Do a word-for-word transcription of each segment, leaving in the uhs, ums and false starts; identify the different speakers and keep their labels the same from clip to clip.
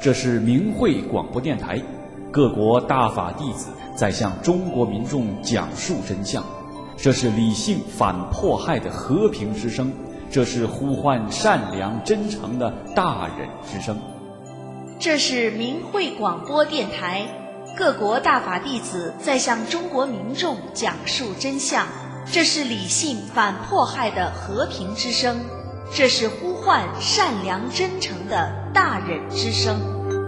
Speaker 1: 这是明慧广播电台，各国大法弟子在向中国民众讲述真相。这是理性反迫害的和平之声，这是呼唤善良真诚的大忍之声。
Speaker 2: 这是明慧广播电台，各国大法弟子在向中国民众讲述真相。这是理性反迫害的和平之声，这是呼唤善良真诚的大忍之声。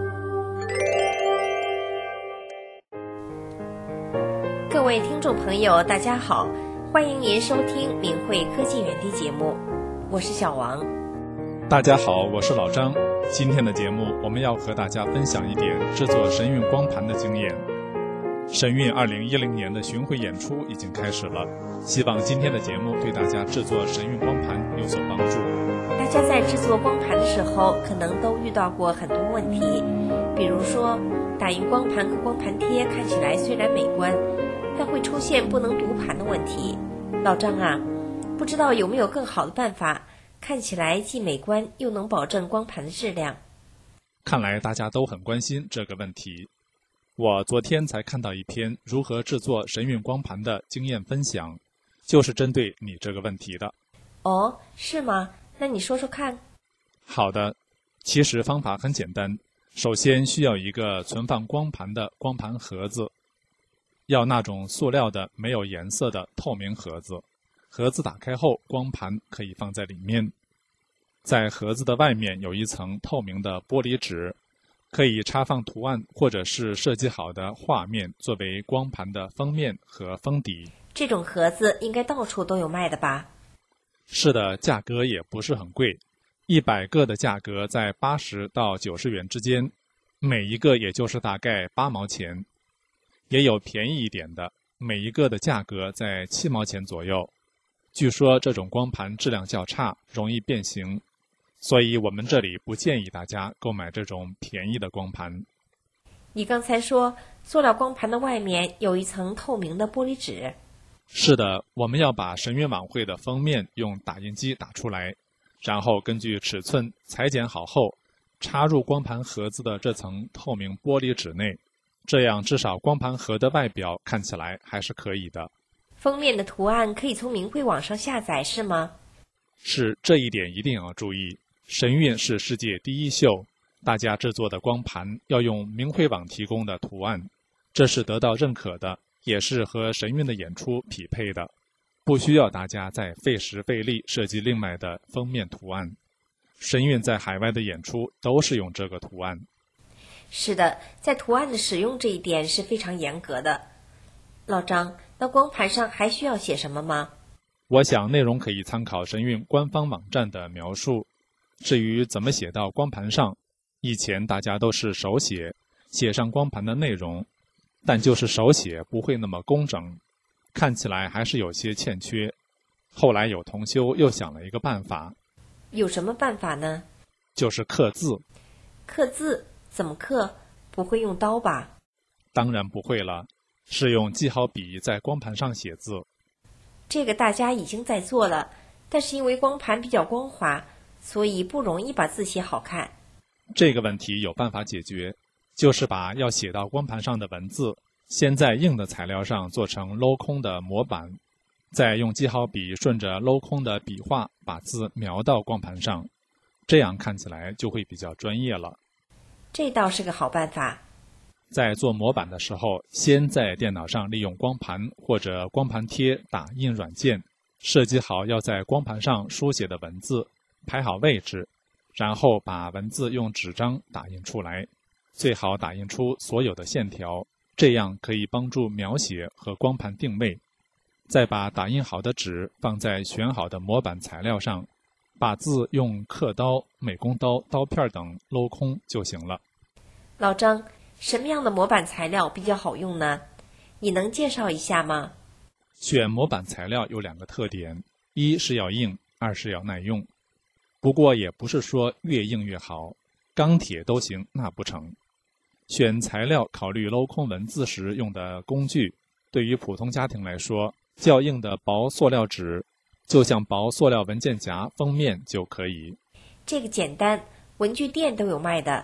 Speaker 3: 各位听众朋友，大家好，欢迎您收听明慧科技园地节目，我是小王。
Speaker 4: 大家好，我是老张。今天的节目，我们要和大家分享一点制作神韵光盘的经验。神韵二零一零年的巡回演出已经开始了，希望今天的节目对大家制作神韵光盘有所帮助。
Speaker 3: 大家在制作光盘的时候，可能都遇到过很多问题，比如说打印光盘和光盘贴看起来虽然美观，但会出现不能读盘的问题。老张啊，不知道有没有更好的办法，看起来既美观又能保证光盘的质量？
Speaker 4: 看来大家都很关心这个问题。我昨天才看到一篇如何制作神韵光盘的经验分享，就是针对你这个问题的。
Speaker 3: 哦，是吗？那你说说看。
Speaker 4: 好的，其实方法很简单，首先需要一个存放光盘的光盘盒子，要那种塑料的没有颜色的透明盒子，盒子打开后光盘可以放在里面。在盒子的外面有一层透明的玻璃纸，可以插放图案或者是设计好的画面作为光盘的封面和封底。
Speaker 3: 这种盒子应该到处都有卖的吧？
Speaker 4: 是的，价格也不是很贵，一百个的价格在八十到九十元之间，每一个也就是大概八毛钱。也有便宜一点的，每一个的价格在七毛钱左右。据说这种光盘质量较差，容易变形，所以我们这里不建议大家购买这种便宜的光盘。
Speaker 3: 你刚才说塑料光盘的外面有一层透明的玻璃纸。
Speaker 4: 是的，我们要把神韵晚会的封面用打印机打出来，然后根据尺寸裁剪好后，插入光盘盒子的这层透明玻璃纸内，这样至少光盘盒的外表看起来还是可以的。
Speaker 3: 封面的图案可以从明慧网上下载是吗？
Speaker 4: 是，这一点一定要注意。神韵是世界第一秀，大家制作的光盘要用明慧网提供的图案，这是得到认可的，也是和神韵的演出匹配的，不需要大家再费时费力设计另外的封面图案。神韵在海外的演出都是用这个图案。
Speaker 3: 是的，在图案的使用这一点是非常严格的。老张，那光盘上还需要写什么吗？
Speaker 4: 我想内容可以参考神韵官方网站的描述。至于怎么写到光盘上，以前大家都是手写，写上光盘的内容，但就是手写不会那么工整，看起来还是有些欠缺。后来有同修又想了一个办法。
Speaker 3: 有什么办法呢？
Speaker 4: 就是刻字。
Speaker 3: 刻字？怎么刻？不会用刀吧？
Speaker 4: 当然不会了，是用记号笔在光盘上写字。
Speaker 3: 这个大家已经在做了，但是因为光盘比较光滑，所以不容易把字写好看。
Speaker 4: 这个问题有办法解决，就是把要写到光盘上的文字，先在硬的材料上做成镂空的模板，再用记号笔顺着镂空的笔画把字描到光盘上，这样看起来就会比较专业了。
Speaker 3: 这倒是个好办法。
Speaker 4: 在做模板的时候，先在电脑上利用光盘或者光盘贴打印软件，设计好要在光盘上书写的文字，排好位置，然后把文字用纸张打印出来，最好打印出所有的线条，这样可以帮助描写和光盘定位。再把打印好的纸放在选好的模板材料上，把字用刻刀、美工刀、刀片等镂空就行了。
Speaker 3: 老张，什么样的模板材料比较好用呢？你能介绍一下吗？
Speaker 4: 选模板材料有两个特点，一是要硬，二是要耐用。不过也不是说越硬越好，钢铁都行那不成。选材料考虑镂空文字时用的工具，对于普通家庭来说，较硬的薄塑料纸，就像薄塑料文件夹封面就可以。
Speaker 3: 这个简单，文具店都有卖的。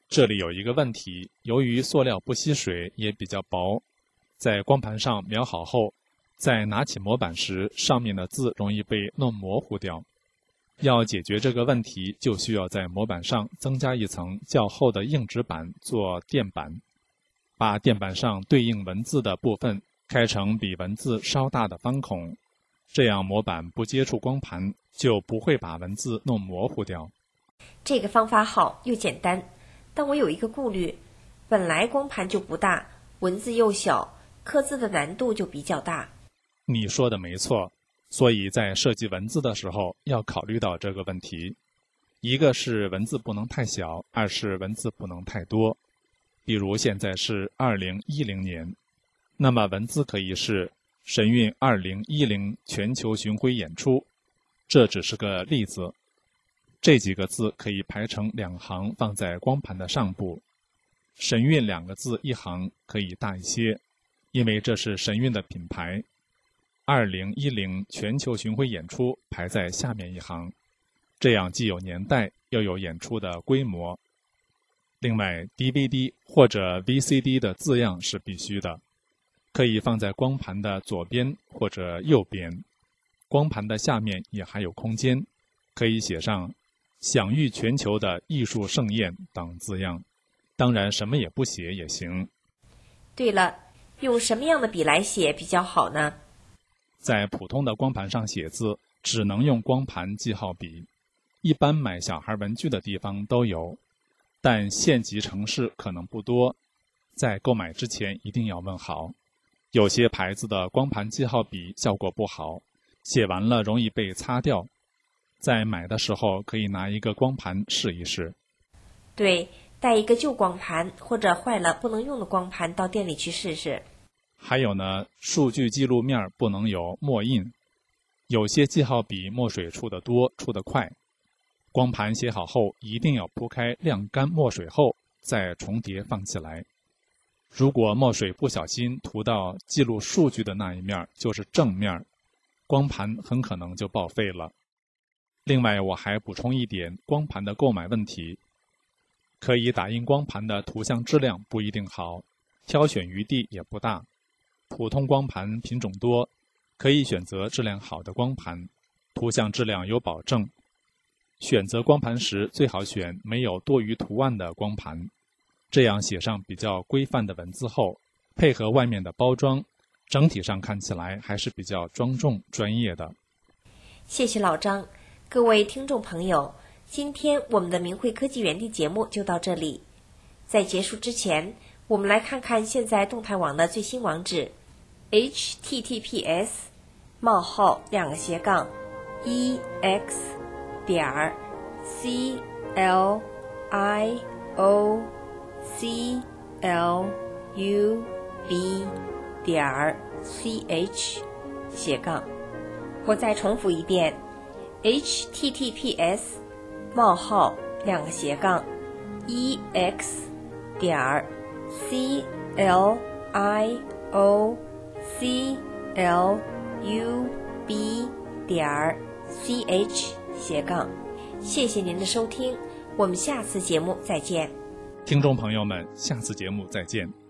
Speaker 4: 这里有一个问题，由于塑料不吸水，也比较薄，在光盘上描好后，在拿起模板时，上面的字容易被弄模糊掉。要解决这个问题，就需要在模板上增加一层较厚的硬纸板做垫板，把垫板上对应文字的部分开成比文字稍大的方孔，这样模板不接触光盘，就不会把文字弄模糊掉。
Speaker 3: 这个方法好又简单，但我有一个顾虑，本来光盘就不大，文字又小，刻字的难度就比较大。
Speaker 4: 你说的没错，所以在设计文字的时候要考虑到这个问题。一个是文字不能太小，二是文字不能太多。比如现在是二零一零年，那么文字可以是神韵二零一零全球巡回演出，这只是个例子。这几个字可以排成两行放在光盘的上部，神韵两个字一行可以大一些，因为这是神韵的品牌。二零一零全球巡回演出排在下面一行，这样既有年代又有演出的规模。另外 D V D 或者 V C D 的字样是必须的，可以放在光盘的左边或者右边，光盘的下面也还有空间，可以写上享誉全球的艺术盛宴等字样，当然什么也不写也行。
Speaker 3: 对了，用什么样的笔来写比较好呢？
Speaker 4: 在普通的光盘上写字，只能用光盘记号笔，一般买小孩文具的地方都有，但县级城市可能不多，在购买之前一定要问好。有些牌子的光盘记号笔效果不好，写完了容易被擦掉，在买的时候可以拿一个光盘试一试。
Speaker 3: 对，带一个旧光盘或者坏了不能用的光盘到店里去试试。
Speaker 4: 还有呢，数据记录面不能有墨印，有些记号笔墨水出得多，出得快。光盘写好后一定要铺开晾干墨水后再重叠放起来。如果墨水不小心涂到记录数据的那一面，就是正面，光盘很可能就报废了。另外我还补充一点光盘的购买问题，可以打印光盘的图像质量不一定好，挑选余地也不大。普通光盘品种多，可以选择质量好的光盘，图像质量有保证。选择光盘时最好选没有多余图案的光盘，这样写上比较规范的文字后，配合外面的包装，整体上看起来还是比较庄重专业的。
Speaker 3: 谢谢老张。各位听众朋友，今天我们的明慧科技园地节目就到这里。在结束之前，我们来看看现在动态网的最新网址 ：h t t p s 冒号两个斜杠 e x 点 c l i o c l u b 点 c h 斜杠。我再重复一遍 ：h t t p s 冒号两个斜杠 e x 点 c l i o c l u b 点 c h 斜杠。谢谢您的收听，我们下次节目再见。
Speaker 4: 听众朋友们，下次节目再见。